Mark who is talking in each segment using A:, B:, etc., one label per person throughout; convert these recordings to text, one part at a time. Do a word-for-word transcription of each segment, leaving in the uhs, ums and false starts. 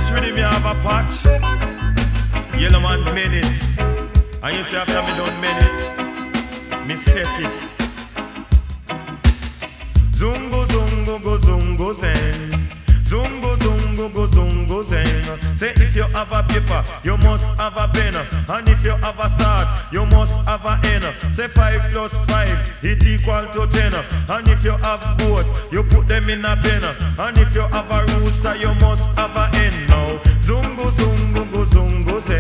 A: This really me have a patch. Yellow man made it. And you say after me done made it, me set it. Zungo zungo go zungo zen. Zungo zungo go zungo zen. Say if you have a paper, you must have a pen. And if you have a start, you must have a end. Say five plus five, it equal to ten. And if you have goat, you put them in a pen. And if you have a rooster, you must have a hen. Now zungo zungo go zungo zen.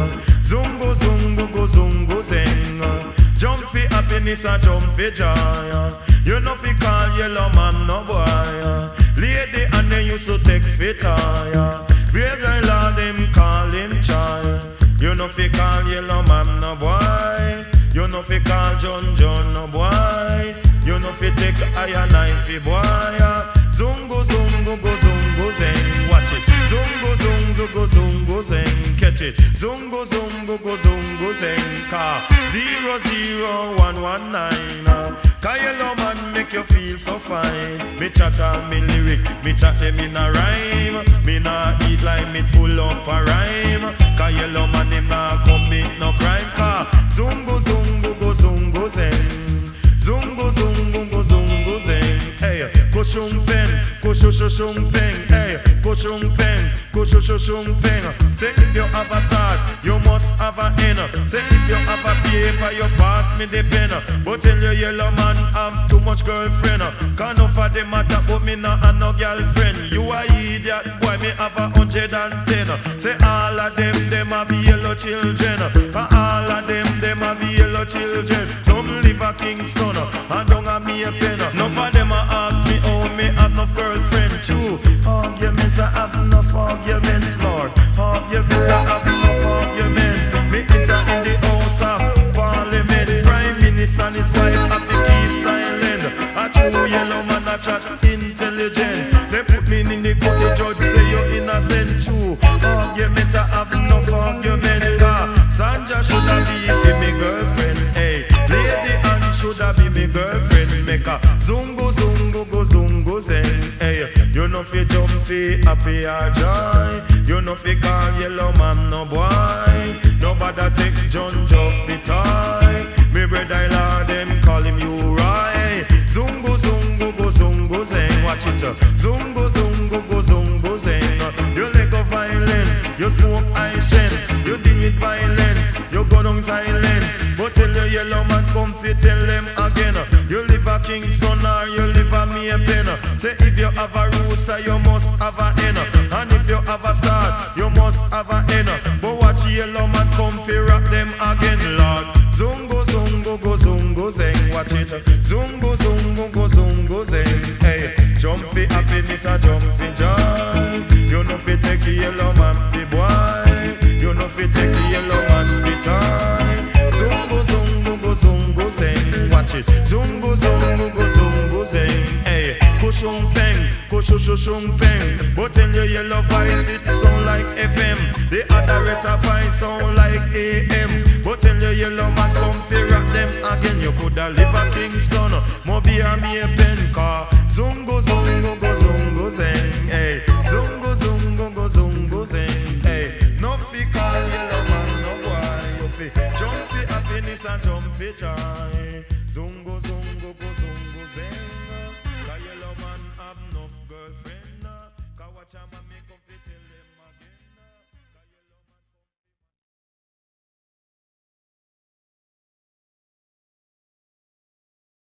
A: Zungo zungo go zungo zen. Jump for happiness and jump for joy. You know fi call yellow man no boy. Lady and they used to take fit tire. Where the Lord them call him child. You know fi call yellow man no boy. You know fi call John John no boy. You know fi take iron knife fi boy. Zungo zungo go zungo zen. Watch it. Zungo zungo go zungo zen. Catch it. Zungo zungo go zungo zen. Car zero zero one one nine. Cause yellow man make you feel so fine. Me chat on me lyric, me chat them in a rhyme. Me nah eat like me full up a rhyme. Cause yellow man him nah commit no crime. Cause zungo zungo go zungo zen. Zungo zungo go zungo zen. Hey, go shung pen, go shu shu shung pen. Hey, go shung pen, go shu shu shung pen. Say if you have a start, you must have a end. Say if you have a paper, you pass me the pen. But tell you yellow man have too much girlfriend. Can't enough of them matter, but me not have no girlfriend. You a idiot, boy, me have a hundred and ten. Say all of them, them have yellow children. And all of them, them have yellow children. Some live a Kingston, and don't have me a pen. Enough of them a ask me, oh, me have enough girlfriend. True, arguments, I have enough arguments, Lord. Arguments, I have enough arguments. Me enter in the house of parliament. Prime minister and his wife have to keep silent. A true yellow man a chat intelligent. They put me in the court, the judge say you're innocent. True, argument, I have enough argument. Cause Sanja shoulda be for me girlfriend. Hey, lady Anne shoulda be me girlfriend. Make a zungo zungo go zungo zen. Hey, you know fi jump fi happy or joy. You know fi call yellow man no boy. Nobody take John Joffy toy. Me brother Lord them call him you right. Zungo zungo go zungo zen. Watch it. Zungo zungo go zungo zen. You let go violence. You smoke I shen. You deal with violence. You go down silence. But tell the yellow man come fi tell them again. You live a Kingston or you live a Maypen. Say if you have a rooster you must have a hen. And if you have a star you must have a hen. But watch yellow man come fi rock them again, Lord. Zungo zungo go zungo zen. Watch it. Zungo zungo go zungo zen. Hey, jump fi happiness or jump fi joy. You know fi take the yellow man fi boy. You know fi take the yellow man fi toy. Zungo zungo go zungo zen. Watch it. Zungo zungo go zungo zen. Hey, go shung peng, go shu shu shung peng. But tell your yellow voice it sound like F M. The other rest of voice sound like A M. But tell your yellow man come fi rock them again. You coulda live a Kingston, Moby or me a pen car. Zungo zungo go zungo zen. Hey, zungo zungo go zungo zen. Hey, no fi call yellow man no boy. You fi jump fi happiness and jump fi joy. Zungo zungo go zungo zen. Cause yellow man have enough girlfriend. Cause watch a man